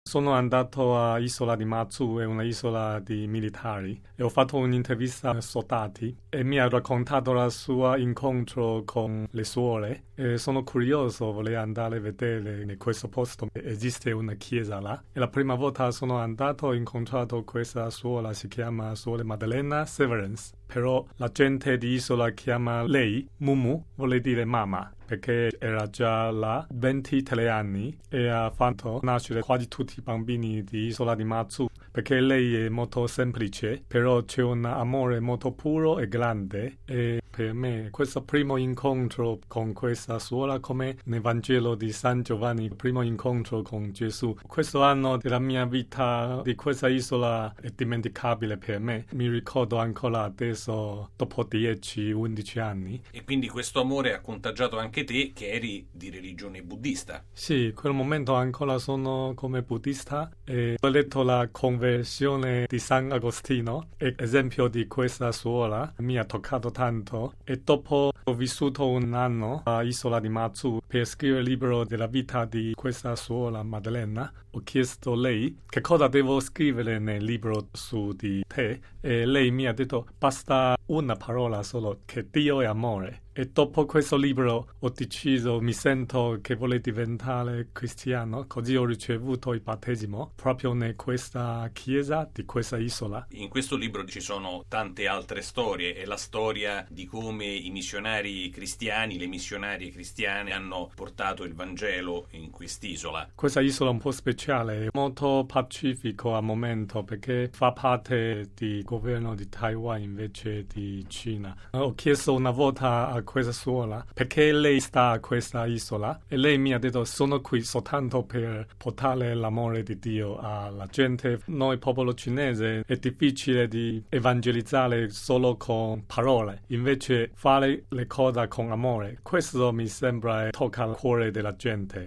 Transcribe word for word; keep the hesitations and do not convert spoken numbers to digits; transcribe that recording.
Sono andato a Isola di Matsu, è un'isola di militari, e ho fatto un'intervista ai soldati e mi ha raccontato il suo incontro con le suore. E sono curioso, volevo andare a vedere in questo posto. Esiste una chiesa là. E la prima volta sono andato ho incontrato questa suora, si chiama Suora Maddalena Severance. Però la gente di Isola chiama lei Mumu, vuol dire mamma, perché era già là ventitré anni e ha fatto nascere quasi tutti i bambini di Isola di Matsu, perché lei è molto semplice, però c'è un amore molto puro e grande. E per me questo primo incontro con questa suora, come nel Vangelo di San Giovanni, il primo incontro con Gesù, questo anno della mia vita di questa isola è dimenticabile per me. Mi ricordo ancora adesso, dopo dieci undici anni. E quindi questo amore ha contagiato anche te, che eri di religione buddista. Sì, in quel momento ancora sono come buddista e ho letto la conversione di San Agostino, e esempio di questa suora mi ha toccato tanto, e dopo ho vissuto un anno a Isola di Matsu per scrivere il libro della vita di questa suora Maddalena. Ho chiesto a lei che cosa devo scrivere nel libro su di te e lei mi ha detto basta una parola solo, che Dio è amore. E dopo questo libro ho deciso, mi sento che voglio diventare cristiano, così ho ricevuto il battesimo proprio in questa chiesa di questa isola. In questo libro ci sono tante altre storie, è la storia di come i missionari cristiani, le missionarie cristiane hanno portato il Vangelo in quest'isola. Questa isola è un po' speciale, molto pacifico al momento perché fa parte del governo di Taiwan invece di Cina. Ho chiesto una volta a questa suora perché lei sta a questa isola e lei mi ha detto sono qui soltanto per portare l'amore di Dio alla gente. Noi popolo cinese è difficile di evangelizzare solo con parole, invece fare le cose con amore, questo mi sembra tocca il cuore della gente.